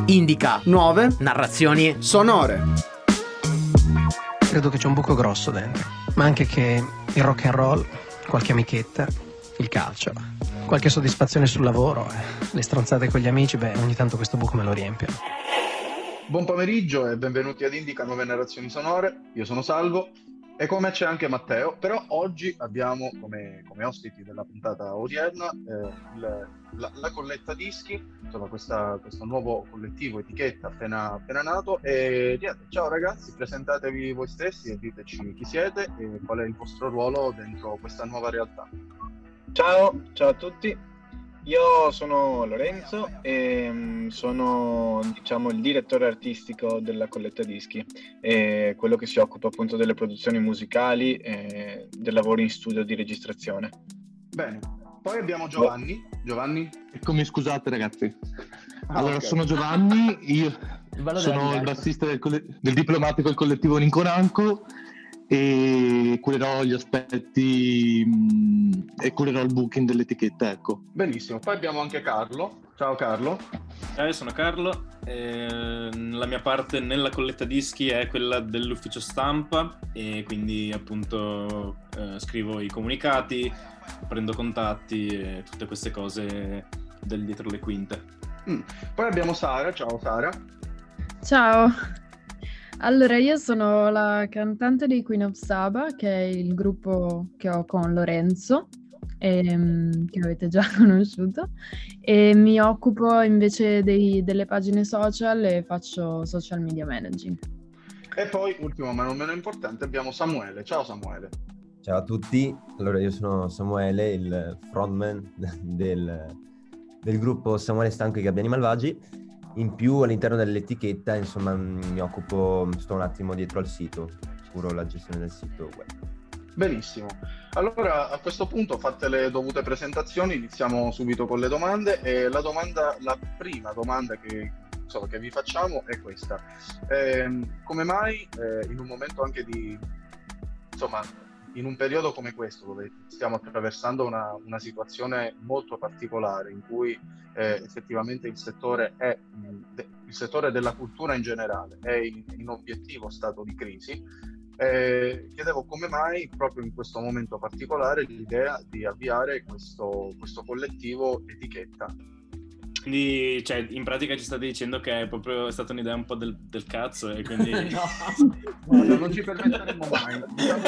Indica nuove narrazioni sonore. Credo che c'è un buco grosso dentro, ma anche che il rock and roll, qualche amichetta, il calcio, qualche soddisfazione sul lavoro, le stronzate con gli amici, ogni tanto questo buco me lo riempie. Buon pomeriggio e benvenuti ad Indica Nuove Narrazioni Sonore. Io sono Salvo e con me c'è anche Matteo, però oggi abbiamo come ospiti della puntata odierna la Colletta Dischi, insomma questo nuovo collettivo etichetta appena nato. E niente, ciao ragazzi, presentatevi voi stessi e diteci chi siete e qual è il vostro ruolo dentro questa nuova realtà. Ciao a tutti. Io sono Lorenzo e sono, il direttore artistico della Colletta Dischi, e quello che si occupa appunto delle produzioni musicali e del lavoro in studio di registrazione. Bene, poi abbiamo Giovanni. Giovanni? Eccomi, scusate ragazzi. Allora, Okay. sono Giovanni, io sono il bassista del diplomatico del collettivo Ninconanco e curerò gli aspetti e curerò il booking dell'etichetta, ecco. Benissimo, poi abbiamo anche Carlo. Ciao Carlo. Ciao, io sono Carlo, la mia parte nella Colletta Dischi è quella dell'ufficio stampa e quindi appunto scrivo i comunicati, prendo contatti e tutte queste cose del dietro le quinte. Poi abbiamo Sara. Ciao Sara. Ciao, allora io sono la cantante dei Queen of Saba, che è il gruppo che ho con Lorenzo, che avete già conosciuto, e mi occupo invece delle pagine social e faccio social media managing. E poi, ultimo ma non meno importante, abbiamo Samuele. Ciao Samuele. Ciao a tutti, allora io sono Samuele, il frontman del gruppo Samuele Stanco e i Gabbiani Malvagi. In più all'interno dell'etichetta, insomma, sto un attimo dietro al sito, curo la gestione del sito web. Benissimo. Allora, a questo punto, fatte le dovute presentazioni, iniziamo subito con le domande. E la prima domanda che vi facciamo è questa. Come mai, in un momento anche in un periodo come questo, dove stiamo attraversando una situazione molto particolare, in cui effettivamente il settore della cultura in generale è in obiettivo stato di crisi, chiedevo come mai proprio in questo momento particolare l'idea di avviare questo collettivo etichetta. Quindi, in pratica ci state dicendo che è stata un'idea un po' del cazzo e quindi... No, non ci permetteremo mai.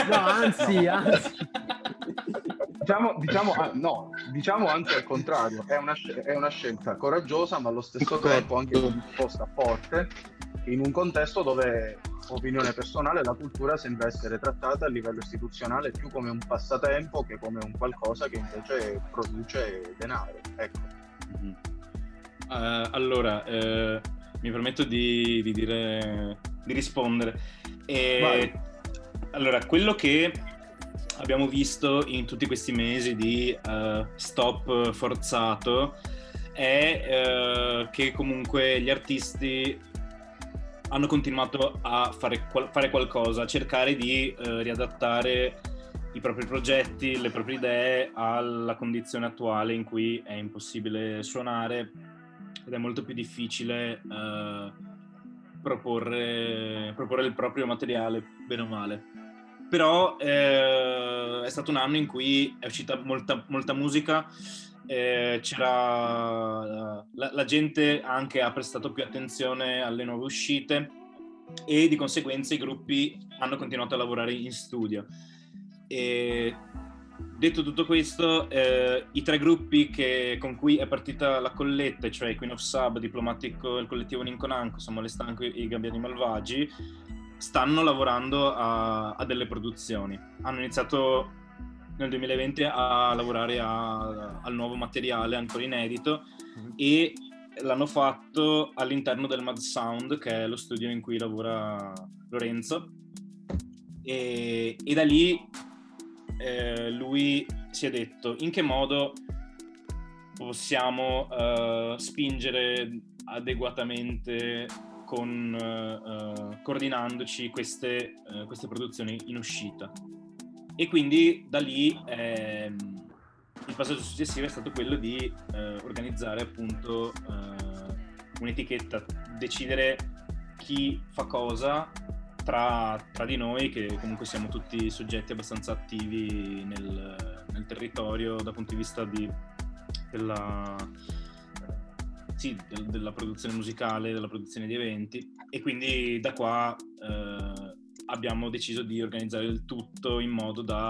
Diciamo anzi al contrario, è una scelta coraggiosa, ma allo stesso tempo anche una risposta forte in un contesto dove, opinione personale, la cultura sembra essere trattata a livello istituzionale più come un passatempo che come un qualcosa che invece produce denaro. Ecco. Mm-hmm. Allora, mi permetto di rispondere. Allora, quello che abbiamo visto in tutti questi mesi di stop forzato è che comunque gli artisti hanno continuato a fare qualcosa, a cercare di riadattare i propri progetti, le proprie idee alla condizione attuale in cui è impossibile suonare ed è molto più difficile proporre il proprio materiale, bene o male. Però è stato un anno in cui è uscita molta musica, la gente anche ha prestato più attenzione alle nuove uscite e di conseguenza i gruppi hanno continuato a lavorare in studio. E detto tutto questo, i tre gruppi con cui è partita la colletta, cioè Queen of Saba, Diplomatico, il collettivo Ninconanco, Samuele Stanco e i Gabbiani Malvagi, stanno lavorando a delle produzioni. Hanno iniziato nel 2020 a lavorare al nuovo materiale ancora inedito e l'hanno fatto all'interno del Mad Sound, che è lo studio in cui lavora Lorenzo, e da lì lui si è detto: in che modo possiamo spingere adeguatamente coordinandoci queste produzioni in uscita. E quindi da lì il passaggio successivo è stato quello di organizzare appunto un'etichetta decidere chi fa cosa tra di noi, che comunque siamo tutti soggetti abbastanza attivi nel territorio dal punto di vista della produzione musicale, della produzione di eventi, e quindi da qua abbiamo deciso di organizzare il tutto in modo da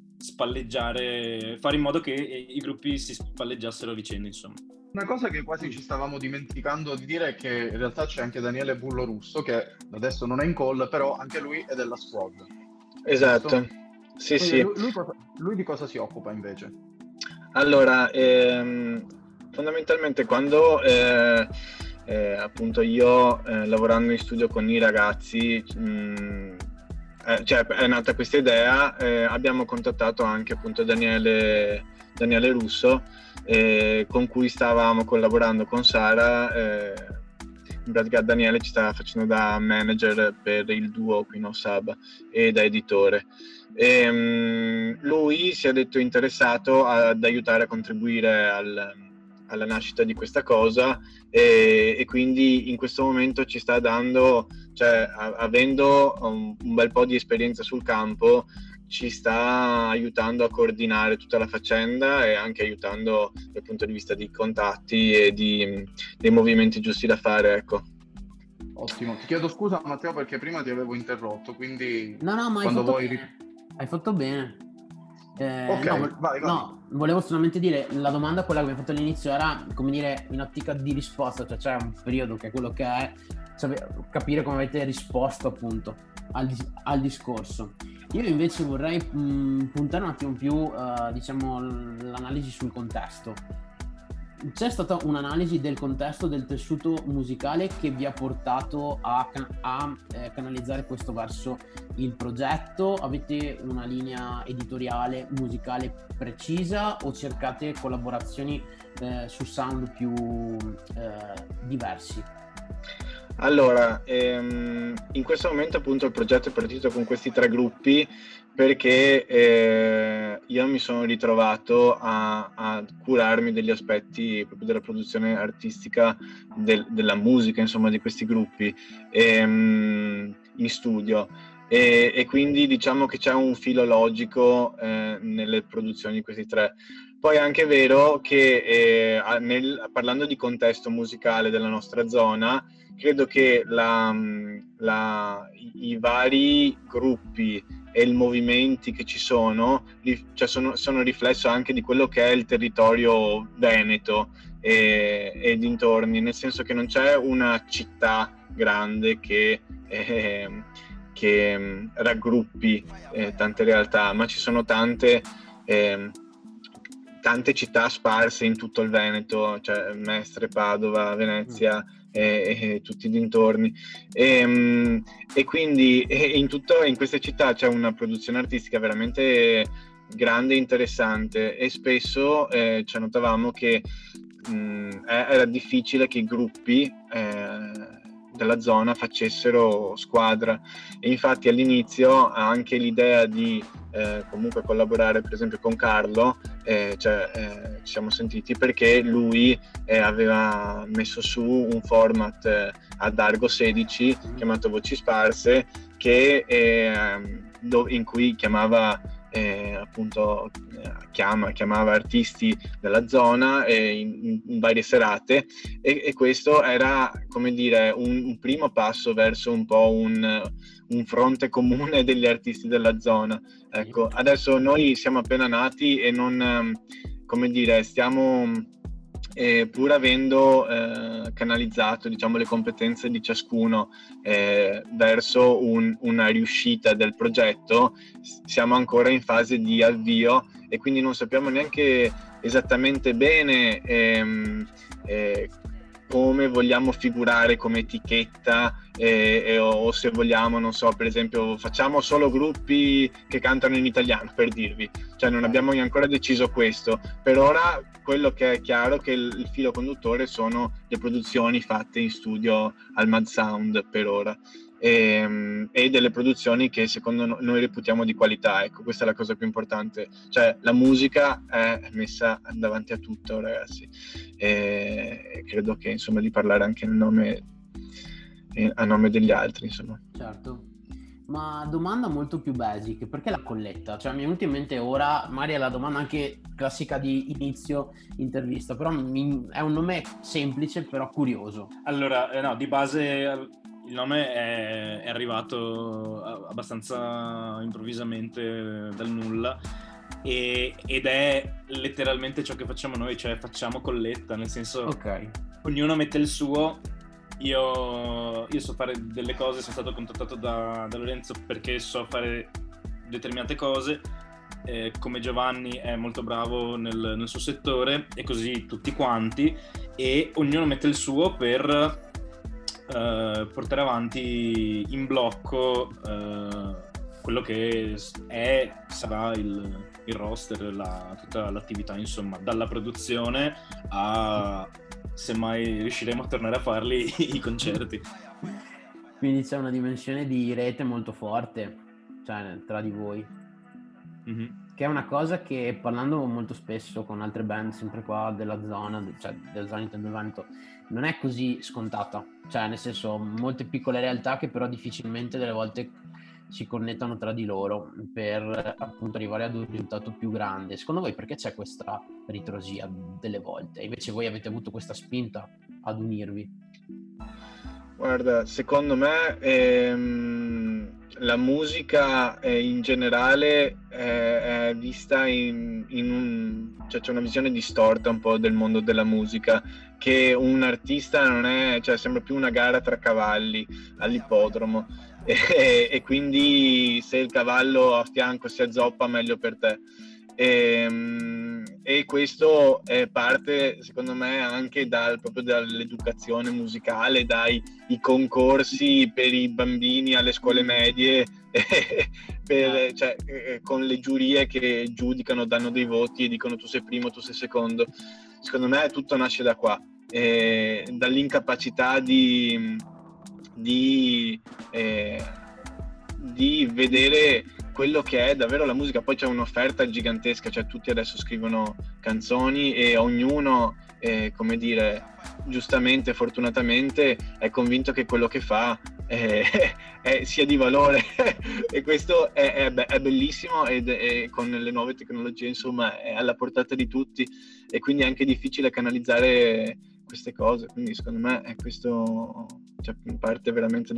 fare in modo che i gruppi si spalleggiassero a vicenda, insomma. Una cosa che quasi ci stavamo dimenticando di dire è che in realtà c'è anche Daniele Bullo Russo, che adesso non è in call, però anche lui è della squad. Esatto, sì, sì. Lui di cosa si occupa invece? Allora, fondamentalmente quando appunto io lavorando in studio con i ragazzi, cioè è nata questa idea, abbiamo contattato anche appunto Daniele Russo, con cui stavamo collaborando con Sara. In pratica Daniele ci stava facendo da manager per il duo Queen of Saba e da editore. Lui si è detto interessato ad aiutare a contribuire alla nascita di questa cosa, e quindi in questo momento ci sta dando, cioè avendo un bel po' di esperienza sul campo, ci sta aiutando a coordinare tutta la faccenda e anche aiutando dal punto di vista di contatti e dei movimenti giusti da fare, ecco. Ottimo, ti chiedo scusa Matteo perché prima ti avevo interrotto, quindi No, ma quando hai fatto bene. Ok, vai. No, volevo solamente dire, la domanda, quella che mi hai fatto all'inizio, era, come dire, in ottica di risposta, cioè c'è un periodo che è quello che è, capire come avete risposto appunto al discorso. Io invece vorrei puntare un attimo più, diciamo, l'analisi sul contesto. C'è stata un'analisi del contesto del tessuto musicale che vi ha portato a canalizzare questo verso il progetto? Avete una linea editoriale musicale precisa o cercate collaborazioni su sound più diversi? Allora, in questo momento appunto il progetto è partito con questi 3 gruppi perché io mi sono ritrovato a curarmi degli aspetti proprio della produzione artistica della musica, insomma, di questi gruppi in studio, e quindi diciamo che c'è un filo logico nelle produzioni di questi 3. Poi è anche vero che parlando di contesto musicale della nostra zona, credo che i vari gruppi e i movimenti che ci sono, cioè sono riflesso anche di quello che è il territorio veneto e dintorni, nel senso che non c'è una città grande che raggruppi tante realtà, ma ci sono tante città sparse in tutto il Veneto, cioè Mestre, Padova, Venezia e tutti i dintorni, e quindi in queste città c'è una produzione artistica veramente grande e interessante, e spesso ci notavamo che era difficile che i gruppi della zona facessero squadra, e infatti all'inizio anche l'idea di comunque collaborare per esempio con Carlo, ci siamo sentiti perché lui aveva messo su un format ad Argo 16 chiamato Voci Sparse, che in cui chiamava chiamava artisti della zona in varie serate, e questo era, come dire, un primo passo verso un po' un fronte comune degli artisti della zona. Ecco, adesso noi siamo appena nati e non, come dire, stiamo pur avendo canalizzato, diciamo, le competenze di ciascuno verso una riuscita del progetto, siamo ancora in fase di avvio e quindi non sappiamo neanche esattamente bene come vogliamo figurare come etichetta, o se vogliamo, non so, per esempio facciamo solo gruppi che cantano in italiano, per dirvi, cioè non abbiamo ancora deciso questo. Per ora quello che è chiaro è che il filo conduttore sono le produzioni fatte in studio al Mad Sound per ora, e delle produzioni che secondo noi reputiamo di qualità. Ecco, questa è la cosa più importante, cioè la musica è messa davanti a tutto, ragazzi, e credo che, insomma, di parlare anche nel nome a nome degli altri, insomma. Certo. Ma domanda molto più basic, perché la colletta? Cioè mi è venuta in mente ora, magari è la domanda anche classica di inizio intervista, però è un nome semplice però curioso. Allora, no, di base il nome è arrivato abbastanza improvvisamente dal nulla ed è letteralmente ciò che facciamo noi, cioè facciamo colletta, nel senso ognuno mette il suo. Io so fare delle cose, sono stato contattato da Lorenzo perché so fare determinate cose, come Giovanni è molto bravo nel suo settore e così tutti quanti, e ognuno mette il suo per portare avanti in blocco quello che sarà il roster, tutta l'attività, insomma, dalla produzione a se mai riusciremo a tornare a farli i concerti. Quindi c'è una dimensione di rete molto forte, cioè tra di voi, che è una cosa che, parlando molto spesso con altre band sempre qua della zona, cioè della zona Nintendo Veneto, non è così scontata, cioè nel senso molte piccole realtà che però difficilmente delle volte si connettano tra di loro per appunto arrivare ad un risultato più grande. Secondo voi perché c'è questa ritrosia delle volte? Invece voi avete avuto questa spinta ad unirvi? Guarda, secondo me la musica in generale è vista cioè c'è una visione distorta un po' del mondo della musica, che un artista non è, cioè sembra più una gara tra cavalli all'ippodromo. E quindi se il cavallo a fianco si azzoppa, meglio per te. E questo è parte, secondo me, anche proprio dall'educazione musicale, dai i concorsi per i bambini alle scuole medie, cioè, con le giurie che giudicano, danno dei voti e dicono tu sei primo, tu sei secondo. Secondo me tutto nasce da qua, dall'incapacità di vedere quello che è davvero la musica. Poi c'è un'offerta gigantesca, cioè tutti adesso scrivono canzoni e ognuno, come dire, giustamente, fortunatamente, è convinto che quello che fa sia di valore e questo è bellissimo e con le nuove tecnologie, insomma, è alla portata di tutti e quindi è anche difficile canalizzare queste cose. Quindi secondo me è questo, cioè, parte veramente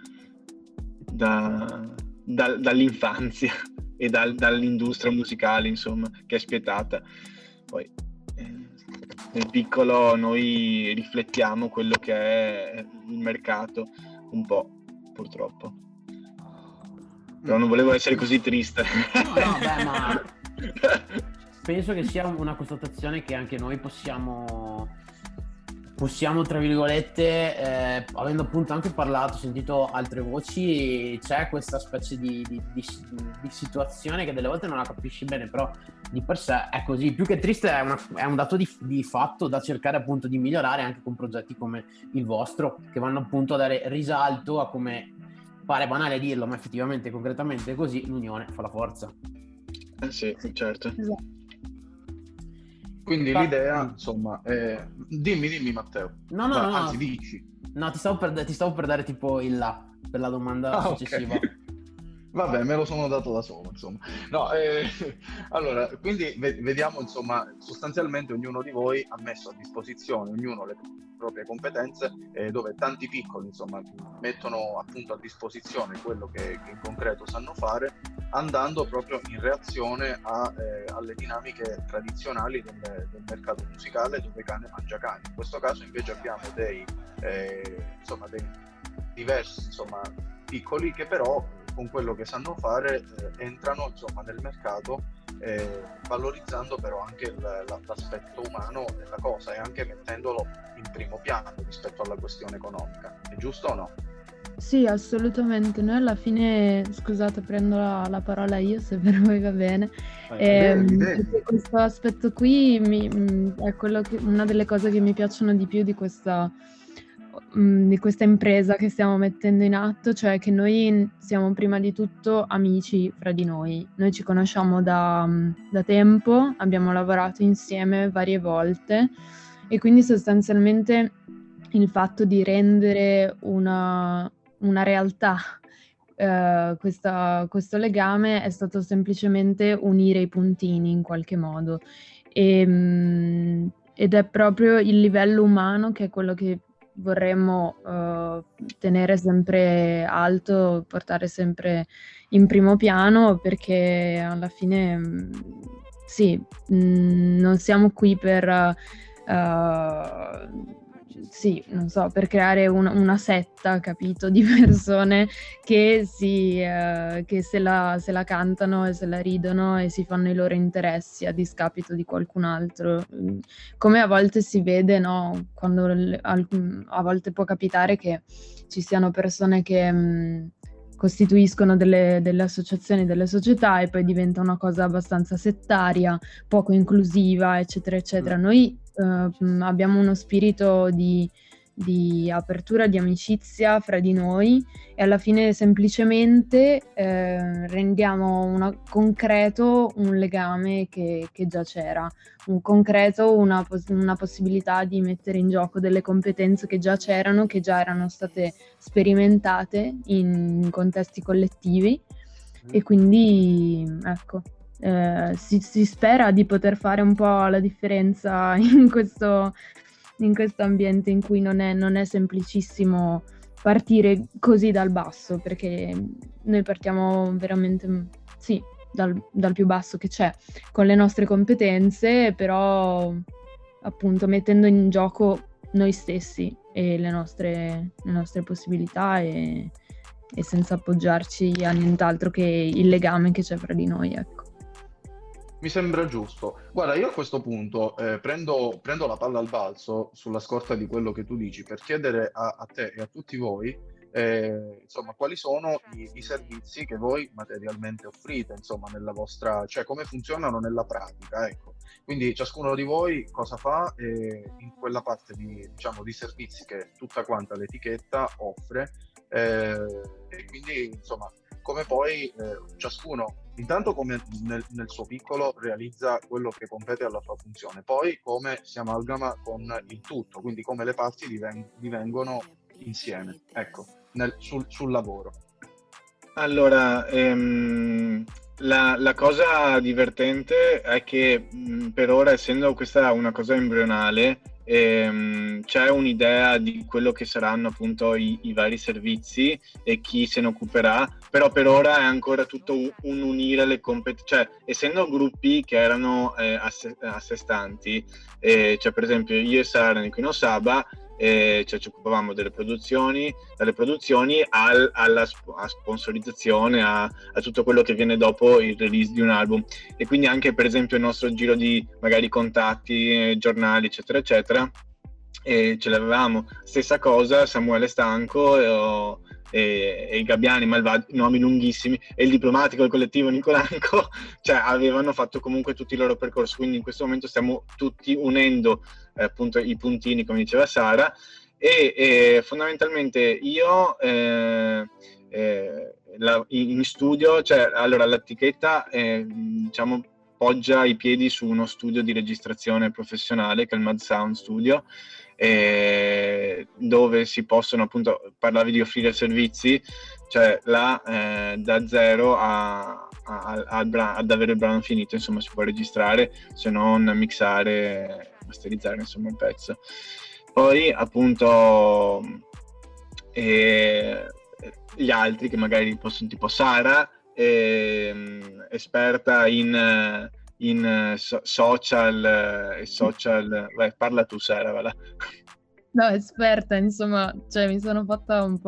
dall'infanzia e dall'industria musicale, insomma, che è spietata. Poi nel piccolo noi riflettiamo quello che è il mercato un po', purtroppo. Però non volevo essere così triste. No, beh, ma penso che sia una constatazione che anche noi possiamo tra virgolette, avendo appunto anche sentito altre voci, c'è questa specie di situazione che delle volte non la capisci bene, però di per sé è così. Più che triste è un dato di fatto da cercare appunto di migliorare anche con progetti come il vostro, che vanno appunto a dare risalto a, come pare banale dirlo, ma effettivamente concretamente è così, l'unione fa la forza. Sì, certo. Esatto. Quindi l'idea, insomma, dimmi Matteo. No, anzi, dici. No, ti stavo per dare tipo il là per la domanda successiva. Okay. Vabbè, me lo sono dato da solo, insomma. No, allora, quindi vediamo, insomma, sostanzialmente ognuno di voi ha messo a disposizione, ognuno le proprie competenze, dove tanti piccoli, insomma, mettono appunto a disposizione quello che in concreto sanno fare, andando proprio in reazione alle dinamiche tradizionali del mercato musicale, dove cane mangia cane. In questo caso invece abbiamo dei diversi, insomma, piccoli che però con quello che sanno fare entrano, insomma, nel mercato, valorizzando però anche l'aspetto umano della cosa e anche mettendolo in primo piano rispetto alla questione economica. È giusto o no? Sì, assolutamente. Noi alla fine, scusate, prendo la parola io, se per voi va bene. Perché questo aspetto qui è una delle cose che mi piacciono di più di questa impresa che stiamo mettendo in atto, cioè che noi siamo prima di tutto amici fra di noi. Noi ci conosciamo da tempo, abbiamo lavorato insieme varie volte e quindi sostanzialmente il fatto di rendere una realtà questo legame è stato semplicemente unire i puntini in qualche modo, ed è proprio il livello umano che è quello che vorremmo tenere sempre alto, portare sempre in primo piano, perché alla fine sì, non siamo qui per sì, non so, per creare una setta, capito, di persone che se la cantano e se la ridono e si fanno i loro interessi a discapito di qualcun altro. Come a volte si vede, no? Quando a volte può capitare che ci siano persone che costituiscono delle associazioni, delle società, e poi diventa una cosa abbastanza settaria, poco inclusiva, eccetera, eccetera. Noi abbiamo uno spirito di apertura, di amicizia fra di noi, e alla fine semplicemente rendiamo concreto un legame che già c'era, un concreto, una possibilità di mettere in gioco delle competenze che già c'erano, che già erano state sperimentate in contesti collettivi, e quindi ecco. Si spera di poter fare un po' la differenza in questo ambiente in cui non è semplicissimo partire così dal basso, perché noi partiamo veramente, sì, dal più basso che c'è, con le nostre competenze, però appunto mettendo in gioco noi stessi e le nostre possibilità, e senza appoggiarci a nient'altro che il legame che c'è fra di noi, ecco. Mi sembra giusto. Guarda, io a questo punto prendo la palla al balzo sulla scorta di quello che tu dici, per chiedere a te e a tutti voi, insomma, quali sono i servizi che voi materialmente offrite, insomma, nella vostra, cioè come funzionano nella pratica, ecco. Quindi ciascuno di voi cosa fa in quella parte di servizi che tutta quanta l'etichetta offre, e quindi, insomma, come poi ciascuno intanto come nel suo piccolo realizza quello che compete alla sua funzione, poi come si amalgama con il tutto, quindi come le parti divengono insieme, ecco, sul lavoro. Allora, la cosa divertente è che per ora, essendo questa una cosa embrionale, c'è un'idea di quello che saranno appunto i vari servizi e chi se ne occuperà, però per ora è ancora tutto un unire le competenze, cioè essendo gruppi che erano a sé stanti, cioè per esempio io e Sara nel Queen of Saba, cioè ci occupavamo dalle produzioni alla sponsorizzazione, a tutto quello che viene dopo il release di un album, e quindi anche per esempio il nostro giro di magari contatti, giornali eccetera eccetera, e ce l'avevamo. Stessa cosa Samuele Stanco e i Gabbiani Malvagi, nomi lunghissimi, e il diplomatico, il collettivo Nicolanco, cioè avevano fatto comunque tutti il loro percorso, quindi in questo momento stiamo tutti unendo appunto i puntini, come diceva Sara, e fondamentalmente io in studio, cioè allora l'etichetta diciamo poggia i piedi su uno studio di registrazione professionale che è il Mad Sound Studio, dove si possono, appunto, parlavi di offrire servizi, cioè da zero ad avere il brano finito, insomma si può registrare, se non mixare, masterizzare insomma il pezzo. Poi appunto gli altri che magari possono, tipo Sara, esperta in social, vai, parla tu Sara, va là. No, esperta, insomma, cioè mi sono fatta un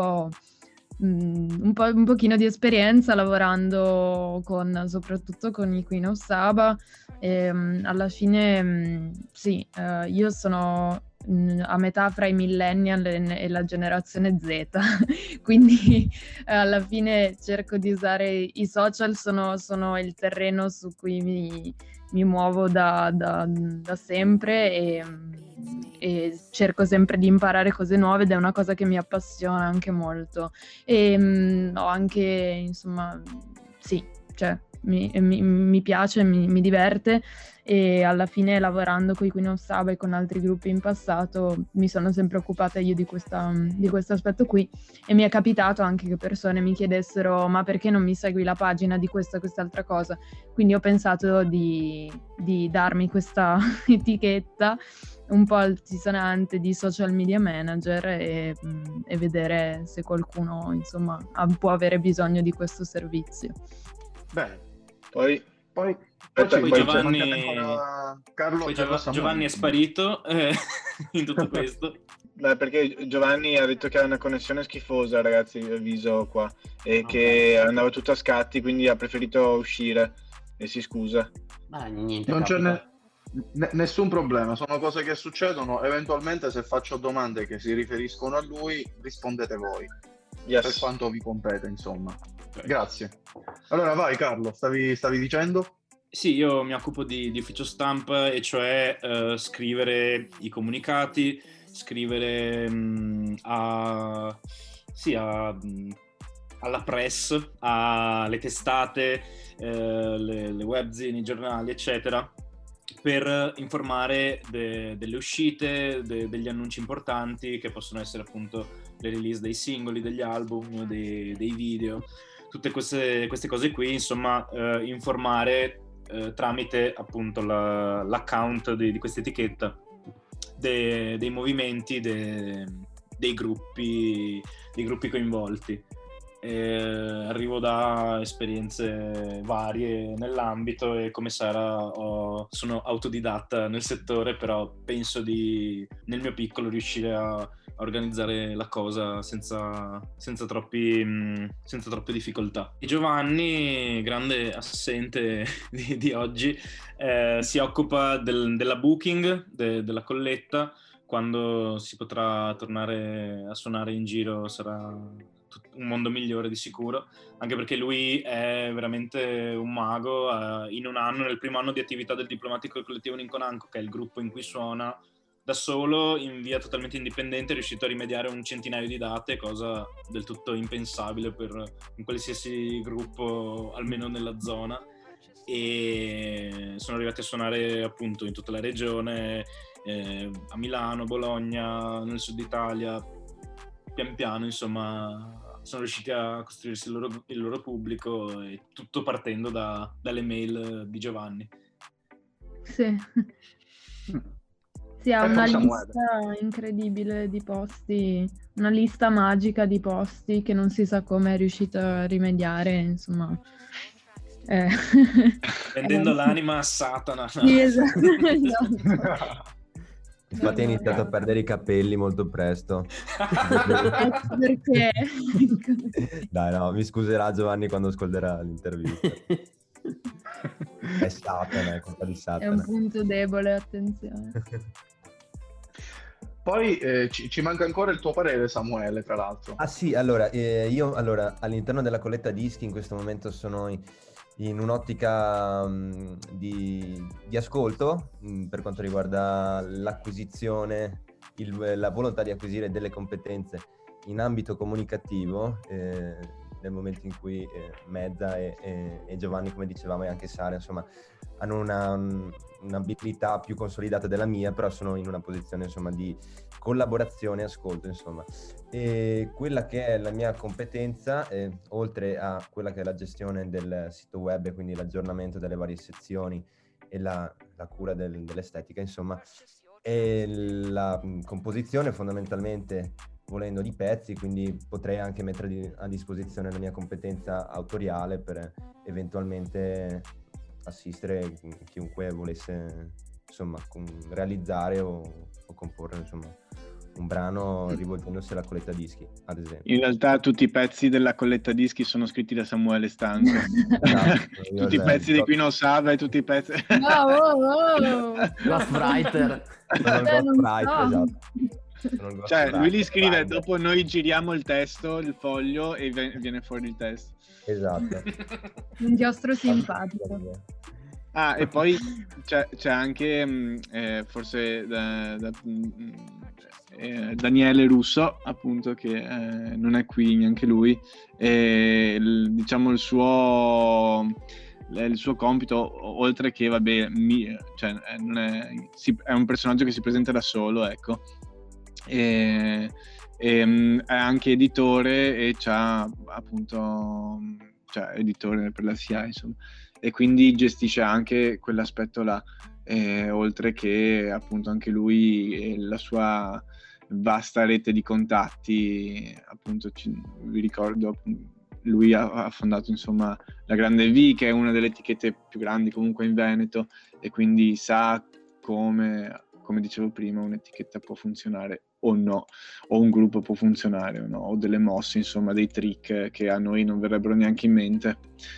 pochino di esperienza lavorando soprattutto con i Queen of Saba, e alla fine sì, io sono a metà fra i millennial e la generazione Z, quindi alla fine cerco di usare i social, sono il terreno su cui mi muovo da sempre, e cerco sempre di imparare cose nuove, ed è una cosa che mi appassiona anche molto, e ho anche, insomma, sì, cioè mi piace, mi diverte, e alla fine, lavorando con i Queen of Saba e con altri gruppi in passato, mi sono sempre occupata io di questo aspetto qui, e mi è capitato anche che persone mi chiedessero: ma perché non mi segui la pagina di quest'altra cosa? Quindi ho pensato di darmi questa etichetta un po' altisonante di social media manager, e vedere se qualcuno, insomma, può avere bisogno di questo servizio. Bene. Poi Giovanni è sparito in tutto questo. Beh, perché Giovanni ha detto che ha una connessione schifosa, ragazzi, vi avviso qua, e che andava tutto a scatti, quindi ha preferito uscire e si scusa. Niente, non c'è nessun problema, sono cose che succedono. Eventualmente, se faccio domande che si riferiscono a lui, rispondete voi, per quanto vi compete, insomma. Grazie. Allora vai Carlo, stavi dicendo? Sì, io mi occupo di ufficio stampa, e cioè scrivere i comunicati, scrivere alla press, alle testate, le webzine, i giornali, eccetera, per informare delle uscite, degli annunci importanti, che possono essere appunto le release dei singoli, degli album, dei video, tutte queste cose qui, insomma, informare tramite appunto l'account di questa etichetta dei movimenti, dei gruppi coinvolti. Arrivo da esperienze varie nell'ambito, e come Sara sono autodidatta nel settore, però penso nel mio piccolo riuscire a organizzare la cosa senza troppe difficoltà. E Giovanni, grande assente di oggi, si occupa della booking, della colletta. Quando si potrà tornare a suonare in giro sarà un mondo migliore di sicuro, anche perché lui è veramente un mago. In un anno, nel primo anno di attività del Diplomatico del Collettivo Ninconanco, che è il gruppo in cui suona da solo, in via totalmente indipendente, è riuscito a rimediare un centinaio di date, cosa del tutto impensabile per un qualsiasi gruppo, almeno nella zona, e sono arrivati a suonare appunto in tutta la regione, a Milano, Bologna, nel sud Italia. Pian piano, insomma, sono riusciti a costruirsi il loro pubblico, e tutto partendo dalle mail di Giovanni. Sì. Sì, ha una lista incredibile di posti, una lista magica di posti che non si sa come è riuscito a rimediare, insomma. Vendendo l'anima a Satana. Sì, esatto. Infatti ha iniziato a perdere i capelli molto presto. Perché? Dai, no, mi scuserà Giovanni quando ascolterà l'intervista. È Satana, è colpa di Satana. È un punto debole, attenzione. Poi ci manca ancora il tuo parere, Samuele, tra l'altro. Ah sì, allora, io all'interno della colletta dischi in questo momento sono in un'ottica di ascolto per quanto riguarda l'acquisizione, la volontà di acquisire delle competenze in ambito comunicativo, nel momento in cui Mezza e Giovanni, come dicevamo, e anche Sara, insomma, hanno un'abilità più consolidata della mia, però sono in una posizione, insomma, di collaborazione e ascolto, insomma. E quella che è la mia competenza, oltre a quella che è la gestione del sito web, e quindi l'aggiornamento delle varie sezioni e la cura dell'estetica, insomma, è la composizione, fondamentalmente, volendo, di pezzi, quindi potrei anche mettere a disposizione la mia competenza autoriale per eventualmente assistere chiunque volesse, insomma, realizzare o comporre, insomma, un brano rivolgendosi alla colletta dischi, ad esempio. In realtà tutti i pezzi della colletta dischi sono scritti da Samuele Stanco. Tutti i pezzi di Queen of Saba e tutti i pezzi... Ghostwriter. Esatto. Cioè, lui li scrive, dopo noi giriamo il testo, il foglio, e viene fuori il testo. Esatto. Un chiostro simpatico. Ah, e poi c'è anche forse Daniele Russo, appunto, che non è qui neanche lui, e diciamo il suo il suo compito, oltre che vabbè, cioè, è un personaggio che si presenta da solo, ecco, e è anche editore e c'ha appunto, cioè editore per la SIAE, insomma, e quindi gestisce anche quell'aspetto là, oltre che appunto anche lui e la sua vasta rete di contatti, appunto vi ricordo, lui ha fondato insomma la Grande V, che è una delle etichette più grandi comunque in Veneto, e quindi sa come dicevo prima, un'etichetta può funzionare o no, o un gruppo può funzionare o no, o delle mosse, insomma dei trick che a noi non verrebbero neanche in mente.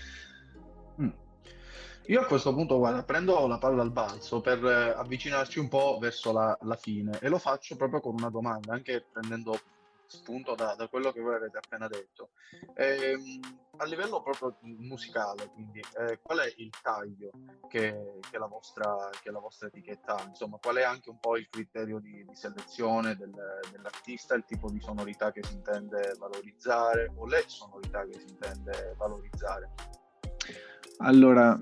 Io a questo punto, guarda, prendo la palla al balzo per avvicinarci un po' verso la fine, e lo faccio proprio con una domanda, anche prendendo spunto da quello che voi avete appena detto. A livello proprio musicale, quindi, qual è il taglio che la vostra etichetta ha? Insomma, qual è anche un po' il criterio di selezione dell'artista, il tipo di sonorità che si intende valorizzare, o le sonorità che si intende valorizzare? Allora,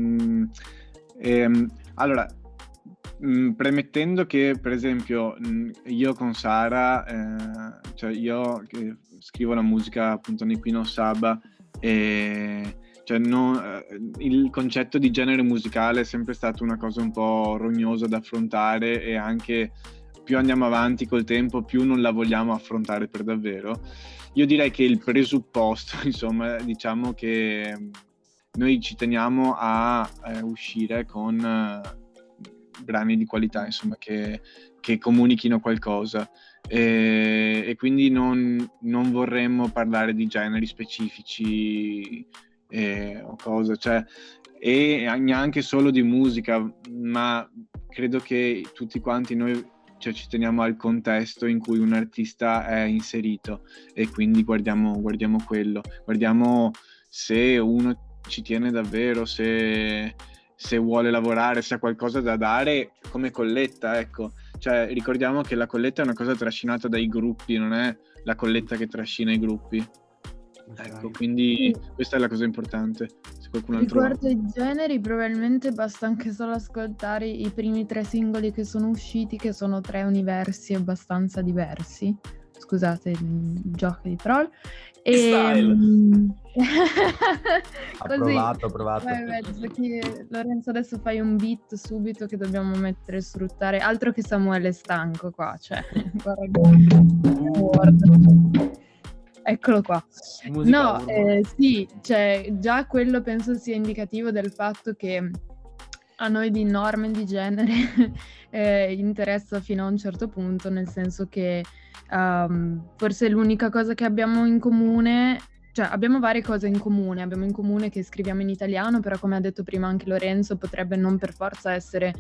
premettendo che per esempio io con Sara, cioè io che scrivo la musica appunto nei Queen of Saba, cioè il concetto di genere musicale è sempre stato una cosa un po' rognosa da affrontare, e anche più andiamo avanti col tempo più non la vogliamo affrontare per davvero. Io direi che il presupposto, insomma, diciamo che noi ci teniamo a uscire con brani di qualità, insomma, che comunichino qualcosa, e quindi non vorremmo parlare di generi specifici o cose, cioè, e neanche solo di musica, ma credo che tutti quanti noi, cioè, ci teniamo al contesto in cui un artista è inserito, e quindi guardiamo quello, guardiamo se uno ci tiene davvero, se vuole lavorare, se ha qualcosa da dare come colletta, ecco. Cioè, ricordiamo che la colletta è una cosa trascinata dai gruppi, non è la colletta che trascina i gruppi. Ecco, quindi questa è la cosa importante. Se qualcuno altro... Riguardo ai generi, probabilmente basta anche solo ascoltare i primi 3 singoli che sono usciti, che sono 3 universi abbastanza diversi. Scusate il gioco di troll. Approvato. Lorenzo, adesso fai un beat subito che dobbiamo mettere, sfruttare. Altro che Samuele stanco qua, cioè eccolo qua. No, sì, cioè già quello penso sia indicativo del fatto che a noi di norme di genere interessa fino a un certo punto, nel senso che forse l'unica cosa che abbiamo in comune, cioè abbiamo varie cose in comune, abbiamo in comune che scriviamo in italiano, però come ha detto prima anche Lorenzo, potrebbe non per forza essere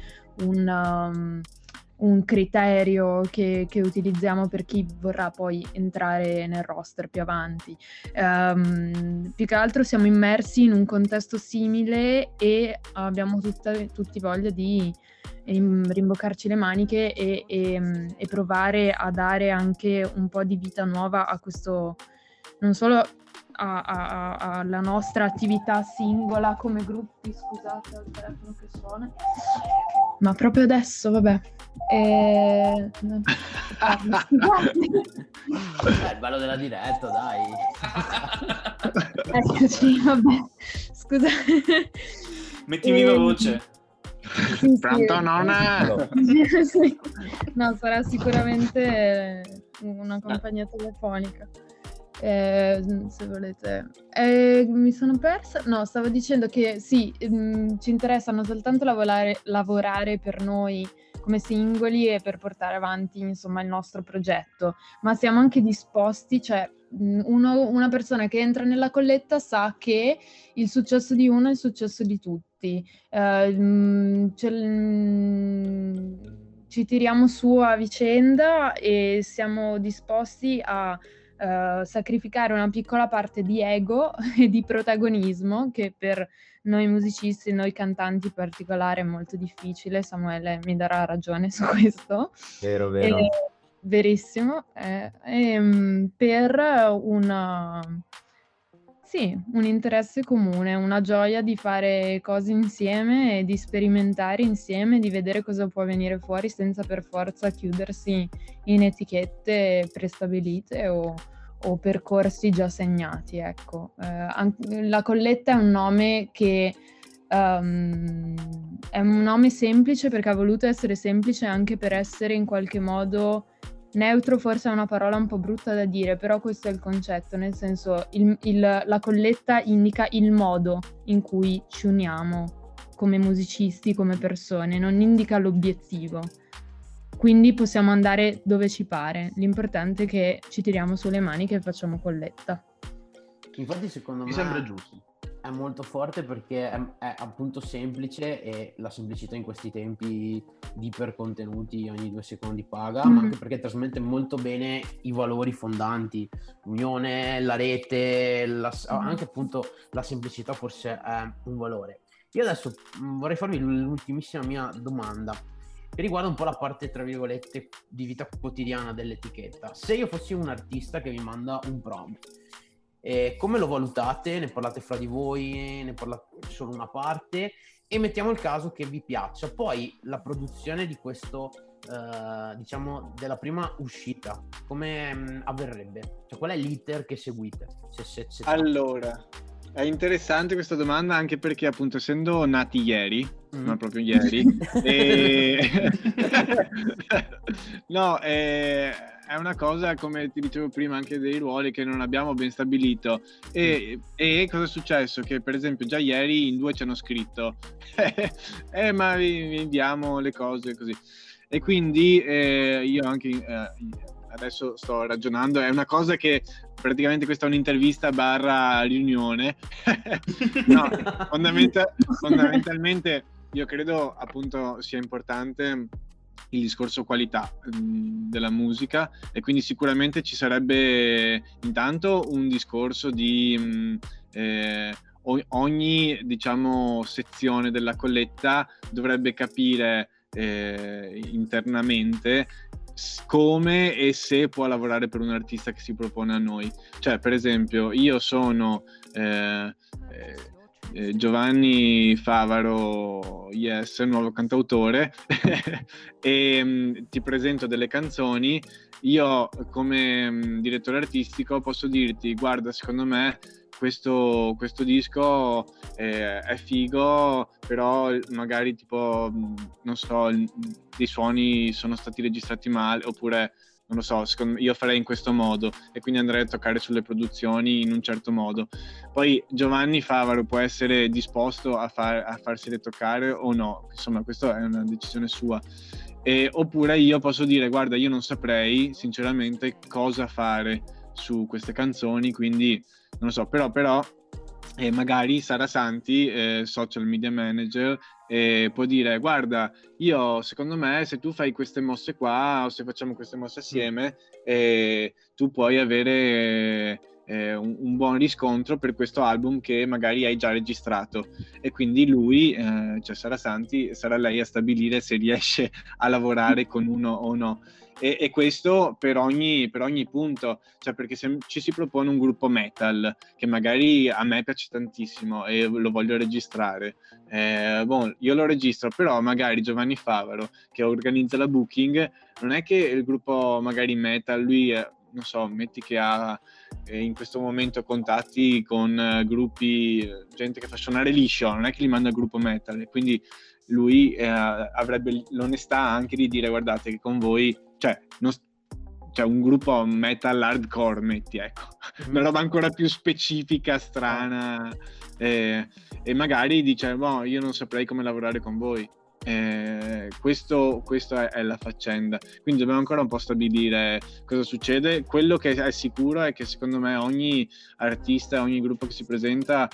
un criterio che utilizziamo per chi vorrà poi entrare nel roster più avanti. Più che altro siamo immersi in un contesto simile e abbiamo tutti voglia di rimboccarci le maniche e provare a dare anche un po' di vita nuova a questo, non solo alla nostra attività singola come gruppi. Scusate, ho il telefono che suona, ma proprio adesso, vabbè. Il bello della diretta, dai. Eccoci, vabbè. Scusate. Metti viva voce. Sì, Pronto, nonna? Sì. No, sarà sicuramente una compagnia telefonica. Se volete. Mi sono persa. No, stavo dicendo che sì, ci interessano soltanto lavorare per noi come singoli e per portare avanti, insomma, il nostro progetto, ma siamo anche disposti, cioè una persona che entra nella colletta sa che il successo di uno è il successo di tutti. Ci tiriamo su a vicenda e siamo disposti a sacrificare una piccola parte di ego e di protagonismo, che per noi musicisti, noi cantanti in particolare, è molto difficile. Samuele mi darà ragione su questo. Vero. Verissimo. Per una... Sì, un interesse comune, una gioia di fare cose insieme e di sperimentare insieme, di vedere cosa può venire fuori senza per forza chiudersi in etichette prestabilite o percorsi già segnati, ecco. La Colletta è un nome che è un nome semplice perché ha voluto essere semplice anche per essere in qualche modo neutro. Forse è una parola un po' brutta da dire, però questo è il concetto, nel senso la colletta indica il modo in cui ci uniamo come musicisti, come persone, non indica l'obiettivo. Quindi possiamo andare dove ci pare, l'importante è che ci tiriamo sulle maniche e facciamo colletta. Infatti secondo Mi me sembra giusto. è molto forte perché è appunto semplice, e la semplicità in questi tempi di ipercontenuti ogni 2 secondi paga, ma anche perché trasmette molto bene i valori fondanti, l'unione, la rete, anche appunto la semplicità forse è un valore. Io adesso vorrei farvi l'ultimissima mia domanda, che riguarda un po' la parte, tra virgolette, di vita quotidiana dell'etichetta. Se io fossi un artista che vi manda un promo, come lo valutate? Ne parlate fra di voi? Ne parlate solo una parte? E mettiamo il caso che vi piaccia. Poi la produzione di questo, diciamo, della prima uscita, come avverrebbe? Cioè, qual è l'iter che seguite? Se Allora, è interessante questa domanda anche perché appunto essendo nati ieri, ma proprio ieri, no, è una cosa, come ti dicevo prima, anche dei ruoli che non abbiamo ben stabilito. E cosa è successo? Che per esempio già ieri in 2 ci hanno scritto ma vi inviamo le cose così. E quindi io anche adesso sto ragionando, è una cosa che praticamente questa è un'intervista / riunione. No, fondamentalmente io credo appunto sia importante il discorso qualità della musica, e quindi sicuramente ci sarebbe intanto un discorso di ogni, diciamo, sezione della colletta dovrebbe capire internamente come e se può lavorare per un artista che si propone a noi. Cioè, per esempio, io sono Giovanni Favaro, yes, nuovo cantautore, e ti presento delle canzoni. Io come direttore artistico posso dirti: guarda, secondo me questo disco è figo, però magari tipo, non so, dei suoni sono stati registrati male, oppure non lo so, io farei in questo modo, e quindi andrei a toccare sulle produzioni in un certo modo. Poi Giovanni Favaro può essere disposto a farsele toccare o no, insomma questa è una decisione sua. Oppure io posso dire: guarda, io non saprei sinceramente cosa fare su queste canzoni, quindi non lo so, però magari Sara Santi, social media manager, può dire: guarda, io secondo me se tu fai queste mosse qua, o se facciamo queste mosse assieme, tu puoi avere un buon riscontro per questo album che magari hai già registrato. E quindi lui, cioè Sara Santi, sarà lei a stabilire se riesce a lavorare con uno o no. E questo per ogni punto, cioè, perché se ci si propone un gruppo metal che magari a me piace tantissimo e lo voglio registrare, io lo registro, però magari Giovanni Favaro, che organizza la booking, non è che il gruppo magari metal, lui non so, metti che ha in questo momento contatti con gruppi, gente che fa suonare liscio, non è che li manda al gruppo metal, e quindi lui avrebbe l'onestà anche di dire: guardate che con voi, cioè un gruppo metal hardcore, metti, ecco, una roba ancora più specifica, strana, e magari dice: io non saprei come lavorare con voi. Questo è la faccenda, quindi dobbiamo ancora un po' stabilire cosa succede. Quello che è sicuro è che secondo me ogni artista, ogni gruppo che si presenta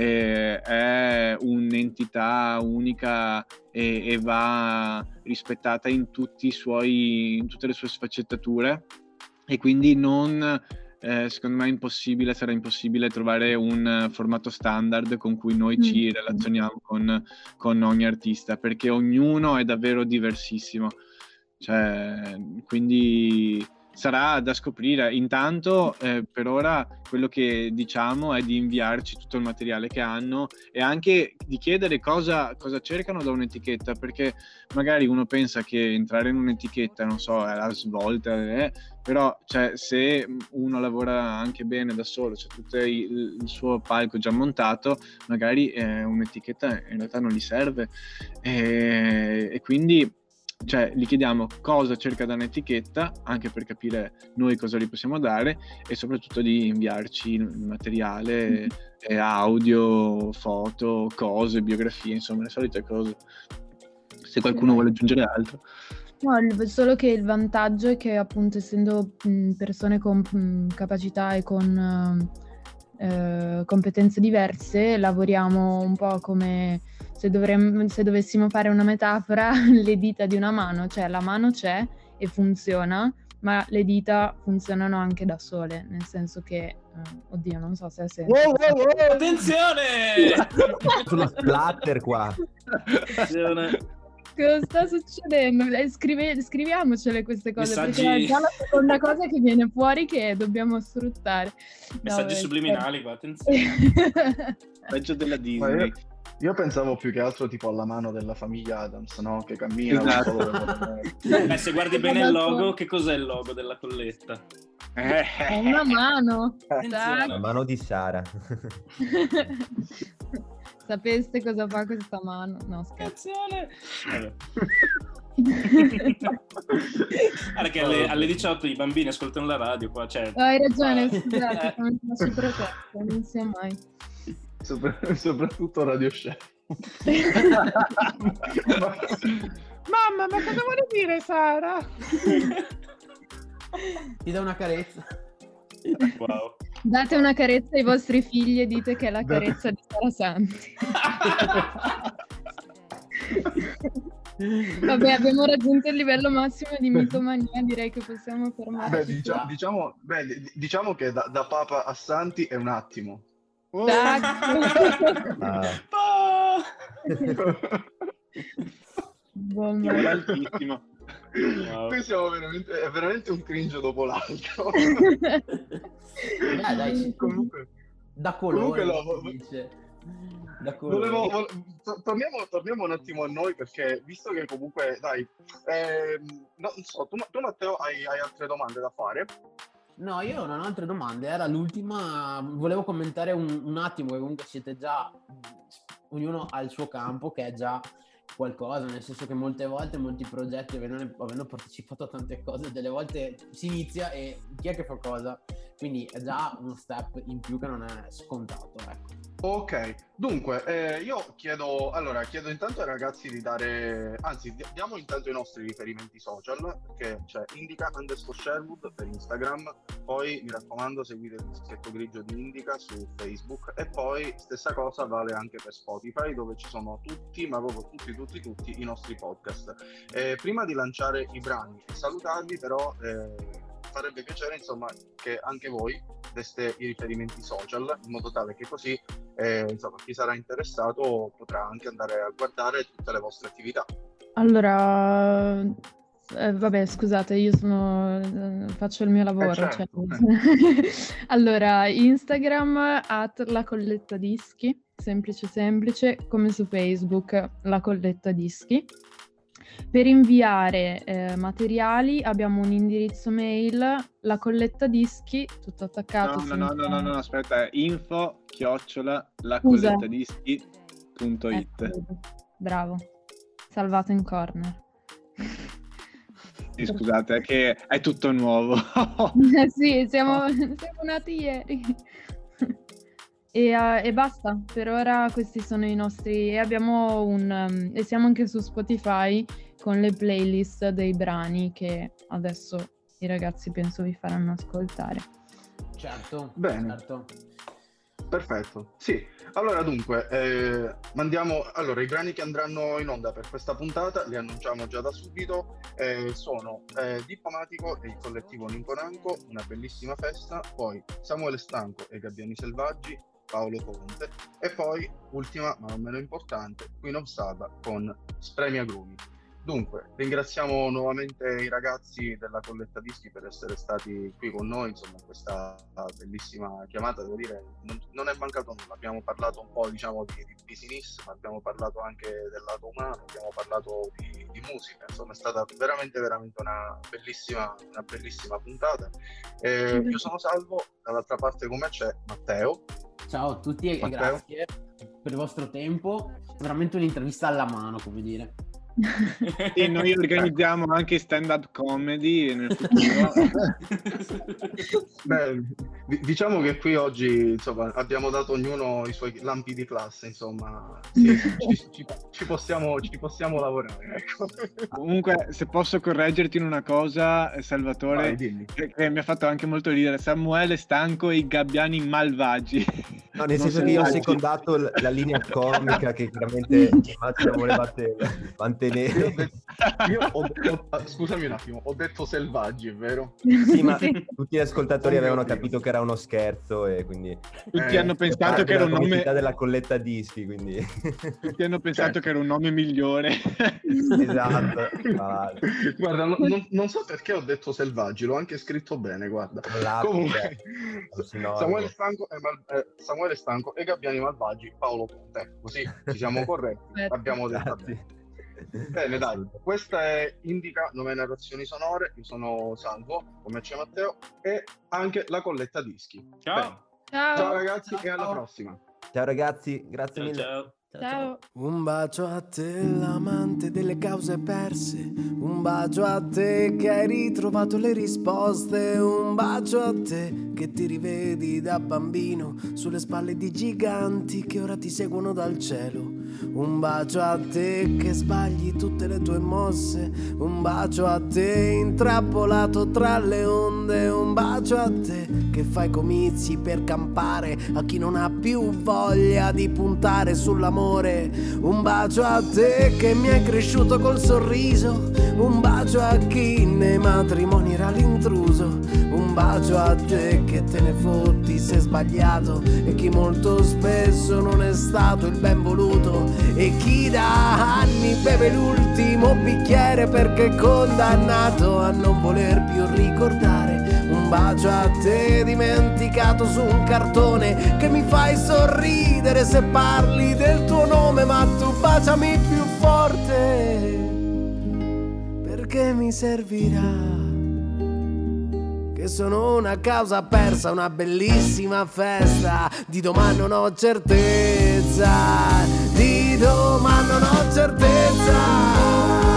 è un'entità unica e va rispettata in tutte le sue sfaccettature, e quindi secondo me sarà impossibile trovare un formato standard con cui noi ci relazioniamo con ogni artista, perché ognuno è davvero diversissimo. Cioè, quindi sarà da scoprire. Intanto per ora quello che diciamo è di inviarci tutto il materiale che hanno e anche di chiedere cosa cercano da un'etichetta, perché magari uno pensa che entrare in un'etichetta, non so, è la svolta, però cioè, se uno lavora anche bene da solo, c'è tutto il suo palco già montato, magari un'etichetta in realtà non gli serve, e quindi cioè gli chiediamo cosa cerca da un'etichetta, anche per capire noi cosa gli possiamo dare, e soprattutto di inviarci il materiale, audio, foto, cose, biografie, insomma le solite cose, se qualcuno vuole aggiungere altro. No, solo che il vantaggio è che appunto essendo persone con capacità e con competenze diverse, lavoriamo un po' come se dovessimo fare una metafora, le dita di una mano, cioè la mano c'è e funziona, ma le dita funzionano anche da sole, nel senso che oddio, non so se ha senso. Attenzione! Sullo splatter qua. Attenzione. Cosa sta succedendo? Scriviamocele queste cose, Messaggi... perché è già la seconda cosa che viene fuori che dobbiamo sfruttare. Messaggi subliminali qua, attenzione. Peggio della Disney. Io pensavo più che altro tipo alla mano della famiglia Adams, no? Che cammina. Esatto. Se guardi bene il logo, che cos'è il logo della colletta? È una mano. La mano di Sara. Sapeste cosa fa questa mano? No, scherzo. Guarda che alle 18 i bambini ascoltano la radio qua, cioè... Hai ragione, scusate, non si protetta, non sia mai. Soprattutto Radio Chef. Mamma, ma cosa vuole dire Sara? Ti dà una carezza. Wow. Date una carezza ai vostri figli e dite che è la carezza di Sara Santi. Vabbè, abbiamo raggiunto il livello massimo di mitomania, direi che possiamo fermarci. Diciamo che da Papa a Santi è un attimo. Altissimo. Wow. Qui siamo veramente un cringe dopo l'altro. Dai, Comunque, da colore, comunque da colore. Torniamo un attimo a noi, perché visto che comunque dai, non so, tu Matteo hai altre domande da fare? No, io non ho altre domande, era l'ultima. Volevo commentare un attimo che comunque siete già, ognuno ha il suo campo, che è già qualcosa, nel senso che molte volte molti progetti, avendo partecipato a tante cose, delle volte si inizia e chi è che fa cosa, quindi è già uno step in più che non è scontato, ecco. Ok, dunque io chiedo intanto ai ragazzi di dare, anzi diamo intanto i nostri riferimenti social, che c'è Indica_Sherwood per Instagram, poi mi raccomando seguite il dischetto grigio di Indica su Facebook, e poi stessa cosa vale anche per Spotify, dove ci sono tutti, ma proprio tutti i nostri podcast. Prima di lanciare i brani e salutarvi, però farebbe piacere insomma che anche voi deste i riferimenti social, in modo tale che così insomma chi sarà interessato potrà anche andare a guardare tutte le vostre attività. Allora, vabbè, scusate, io faccio il mio lavoro. Certo. Allora, Instagram @lacollettadischi, semplice, come su Facebook, La Colletta Dischi. Per inviare materiali abbiamo un indirizzo mail, lacollettadischi, tutto attaccato. No, aspetta, info@lacollettadischi.it. Bravo, salvato in corner. Sì, scusate, è che è tutto nuovo. Sì, siamo nati ieri. E basta, per ora questi sono i nostri, e abbiamo e siamo anche su Spotify con le playlist dei brani che adesso i ragazzi penso vi faranno ascoltare. Certo. Bene. Certo. Perfetto, sì. Allora dunque, allora i brani che andranno in onda per questa puntata li annunciamo già da subito, sono Diplomatico e il collettivo Ninconanco, Una bellissima festa, poi Samuele Stanco e Gabbiani Selvaggi, Paolo Conte, e poi ultima ma non meno importante, Queen of Saba con Spremi Agrumi. Dunque, ringraziamo nuovamente i ragazzi della Colletta Dischi per essere stati qui con noi, insomma, in questa bellissima chiamata. Devo dire, non è mancato nulla. Abbiamo parlato un po', diciamo, di business, ma abbiamo parlato anche del lato umano, abbiamo parlato di musica. Insomma, è stata veramente una bellissima puntata. Io sono Salvo, dall'altra parte con me c'è Matteo. Ciao a tutti e grazie per il vostro tempo. Veramente un'intervista alla mano, come dire. E noi organizziamo anche stand-up comedy nel futuro. Beh, diciamo che qui oggi, insomma, abbiamo dato ognuno i suoi lampi di classe, insomma, sì, ci possiamo lavorare, ecco. Comunque, se posso correggerti in una cosa, Salvatore, che mi ha fatto anche molto ridere, Samuele Stanco e i gabbiani malvagi. No, nel senso che io ho secondato la linea comica che chiaramente immagino volevate mantenere. Scusami un attimo, ho detto selvaggi, è vero? Sì, ma tutti gli ascoltatori avevano capito che era uno scherzo e quindi tutti hanno pensato che era un nome della Colletta Dischi, quindi tutti hanno pensato che era un nome migliore. Esatto. Guarda, non so perché ho detto selvaggi, l'ho anche scritto bene, guarda. Comunque, Samuele Stanco e Gabbiani Malvagi, Paolo Conte, così ci siamo corretti, abbiamo detto bene. Dai, questa è Indica Nuove Narrazioni Sonore, io sono Salvo, come c'è Matteo, e anche la Colletta Dischi. Ciao. Ciao ragazzi, e alla prossima. Ciao ragazzi, grazie mille. Ciao. Un bacio a te, l'amante delle cause perse. Un bacio a te che hai ritrovato le risposte. Un bacio a te che ti rivedi da bambino sulle spalle di giganti che ora ti seguono dal cielo. Un bacio a te che sbagli tutte le tue mosse. Un bacio a te intrappolato tra le onde. Un bacio a te che fai comizi per campare a chi non ha più voglia di puntare sull'amore. Un bacio a te che mi hai cresciuto col sorriso. Un bacio a chi nei matrimoni era l'intruso. Un bacio a te che te ne fotti se sbagliato e chi molto spesso non è stato il ben voluto. E chi da anni beve l'ultimo bicchiere perché è condannato a non voler più ricordare. Un bacio a te dimenticato su un cartone che mi fai sorridere se parli del tuo nome, ma tu baciami più forte perché mi servirà. Che sono una causa persa, una bellissima festa. Di domani non ho certezza, di domani non ho certezza.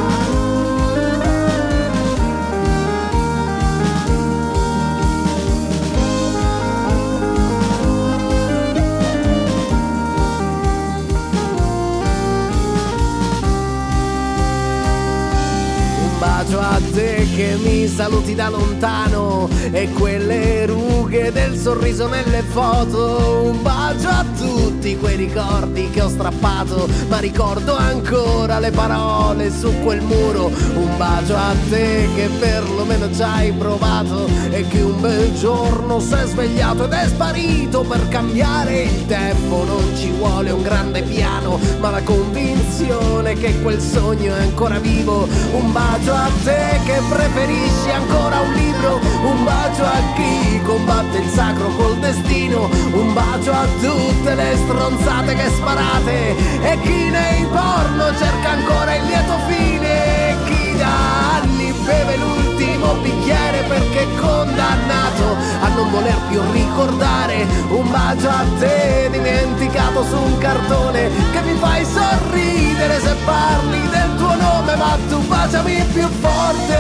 Un bacio a te che mi saluti da lontano e quelle rughe del sorriso nelle foto. Un bacio a tutti quei ricordi che ho strappato, ma ricordo ancora le parole su quel muro. Un bacio a te che perlomeno ci hai provato e che un bel giorno si è svegliato ed è sparito. Per cambiare il tempo non ci vuole un grande piano, ma la convinzione che quel sogno è ancora vivo. Un bacio a te che preferisci ancora un libro. Un bacio a chi combatte il sacro col destino. Un bacio a tutte le stronzate che sparate e chi nei porno cerca ancora il lieto fine. E chi da anni beve l'ultimo bicchiere perché è condannato a non voler più ricordare. Un bacio a te dimenticato su un cartone che mi fai sorridere se parli del tuo nome, ma tu baciami più forte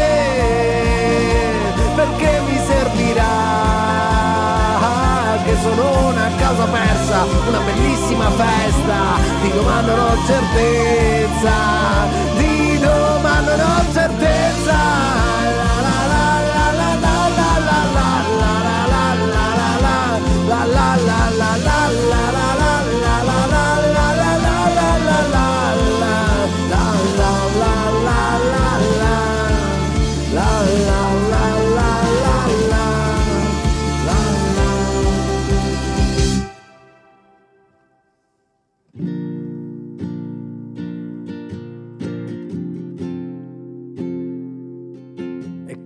perché mi servirà. Che sono una causa persa, una bellissima festa. Di domani non ho certezza, di domani non ho certezza. La la la la la la la la la la la la la la la la.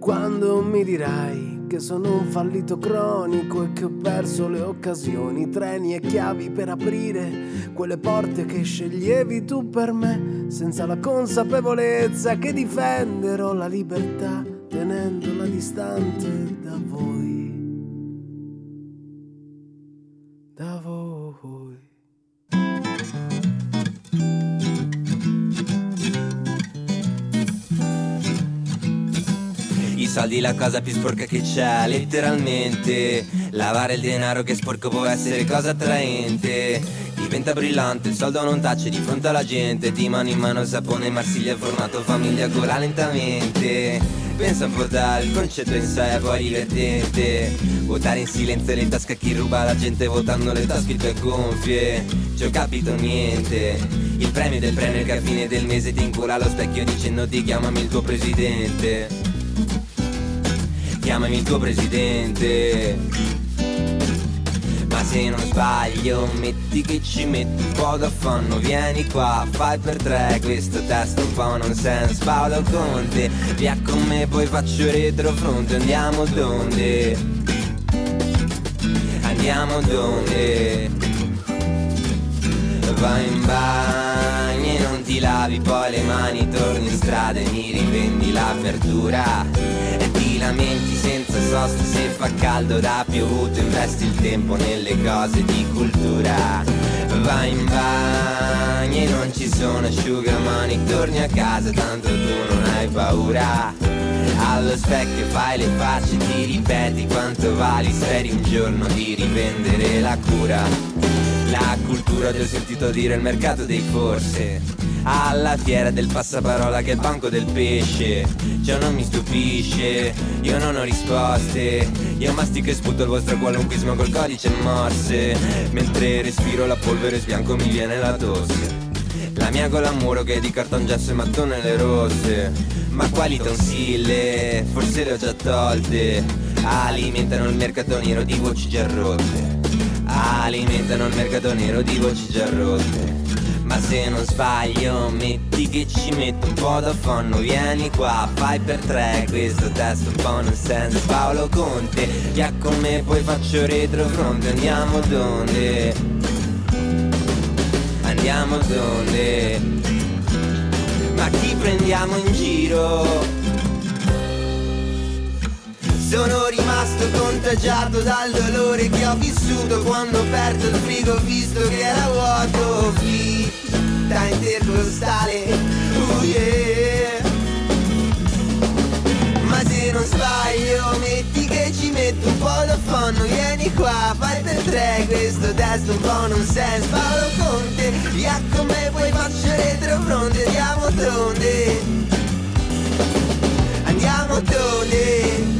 quando mi dirai che sono un fallito cronico e che ho perso le occasioni, treni e chiavi per aprire quelle porte che sceglievi tu per me, senza la consapevolezza che difenderò la libertà tenendola distante da voi, da voi. I soldi la cosa più sporca che c'è, letteralmente. Lavare il denaro che sporco può essere cosa attraente. Diventa brillante, il soldo non tace di fronte alla gente. Di mano in mano sapone, Marsiglia formato famiglia gola lentamente. Pensa un po' dal concetto in sé è poi divertente. Votare in silenzio le tasche a chi ruba la gente, votando le tasche tue gonfie. Ci ho capito niente. Il premio del premier che a fine del mese ti incula allo specchio dicendoti chiamami il tuo presidente. Chiamami il tuo presidente. Ma se non sbaglio, metti che ci metti un po' d'affanno. Vieni qua, fai per tre questo testo un po' nonsense. Paolo Conte, via con me poi faccio retrofronte. Andiamo donde? Andiamo donde? Vai in bagno e non ti lavi poi le mani, torni in strada e mi rivendi la verdura. E ti lamenti senza sosta se fa caldo da piovuto, investi il tempo nelle cose di cultura. Vai in bagno e non ci sono asciugamani, torni a casa tanto tu non hai paura. Allo specchio fai le facce, ti ripeti quanto vali, speri un giorno di rivendere la cura. La cultura ti ho sentito dire il mercato dei forse, alla fiera del passaparola che è il banco del pesce. Ciò non mi stupisce, io non ho risposte. Io mastico e sputo il vostro qualunquismo col codice morse. Mentre respiro la polvere sbianco mi viene la tosse. La mia gola a muro che è di carton gesso e mattonelle rosse. Ma quali tonsille, forse le ho già tolte. Alimentano il mercato nero di voci già rotte. Alimentano il mercato nero di voci già rotte. Ma se non sbaglio, metti che ci metto un po' d'affanno. Vieni qua, fai per tre questo testo un po' nonsense. Paolo Conte, via con me poi faccio retrofronte. Andiamo donde? Andiamo donde? Ma chi prendiamo in giro? Sono rimasto contagiato dal dolore che ho vissuto quando ho aperto il frigo visto che era vuoto. Fitta intercostale, yeah. Ma se non sbaglio, metti che ci metto un po' d'affanno. Vieni qua, fai per tre questo testo un po' nonsense. Paolo Conte, via con me poi faccio retrofronte. Andiamo donde? Andiamo donde?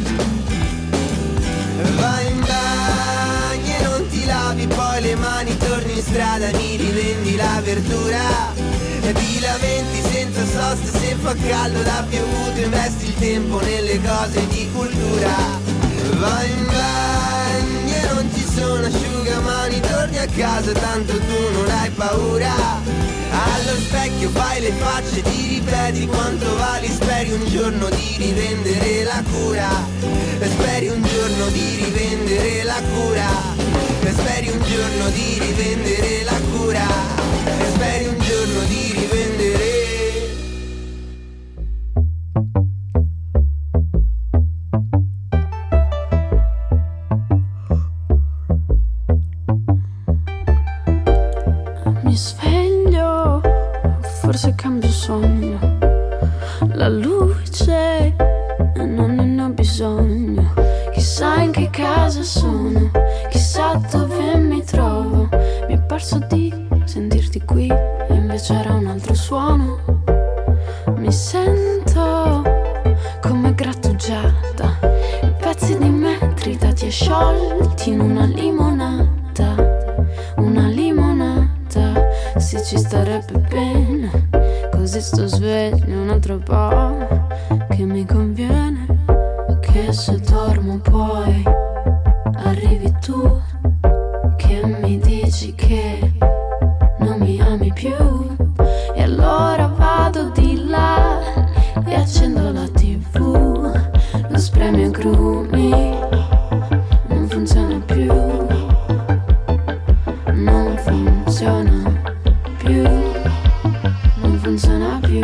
Vai in bagno e non ti lavi poi le mani, torni in strada, mi rivendi la verdura. E ti lamenti senza sosta se fa caldo da piovuto, investi il tempo nelle cose di cultura. Vai in bagno e non ci sono asciugamani, torni a casa tanto tu non hai paura. Allo specchio fai le facce, ti ripeti quanto vali, speri un giorno di rivendere la cura. Speri un giorno di rivendere la cura. Speri un giorno di rivendere la cura. Speri un giorno di rivendere. Mi sveglio, forse cambio sogno. La luce non ne ho bisogno. Chissà in che casa sono, chissà dove mi trovo. Mi è parso di sentirti qui e invece era un altro suono. Mi sento come grattugiata, i pezzi di me tritati e sciolti in una limonata. Una limonata, se ci starebbe bene, così sto sveglio un altro po' che mi conviene. Che se dormo poi arrivi tu, che mi dici che non mi ami più. E allora vado di là e accendo la TV. Lo spremi agrumi, non funziona più, non funziona più, non funziona più.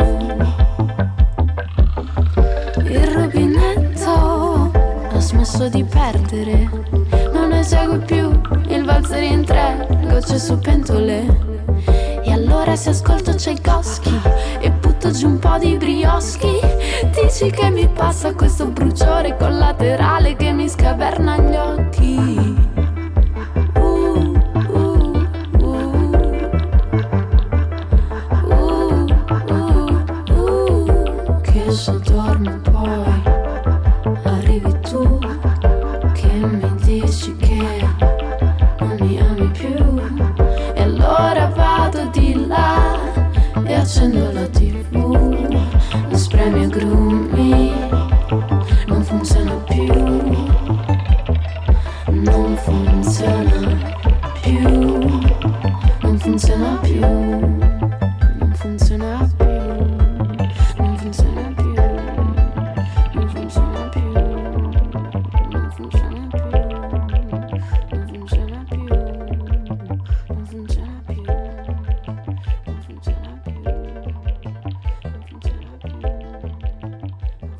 Il rubinetto ha smesso di perdere, non esegue più il valzer in 3 gocce su pentole. E allora se ascolto Tchaikovsky e butto giù un po' di brioschi, dici che mi passa questo bruciore collaterale che mi scaverna gli occhi. Che se dormo poi arrivi tu, che mi dici che non mi ami più, e allora vado di là e accendo la TV, lo spremi agrumi, non funziona più, non funziona più, non funziona più, non funziona più, non funziona più, non funziona più, non funziona più, non funziona più, non funziona più, non funziona più, non funziona più, non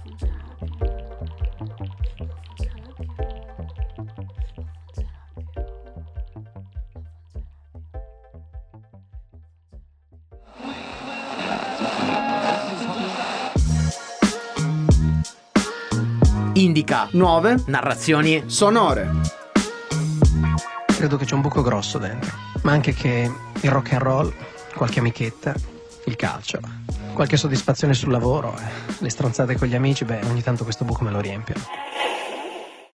Indica nuove narrazioni sonore. Credo che c'è un buco grosso dentro, ma anche che il rock and roll, qualche amichetta, il calcio, qualche soddisfazione sul lavoro, le stronzate con gli amici, ogni tanto questo buco me lo riempiono.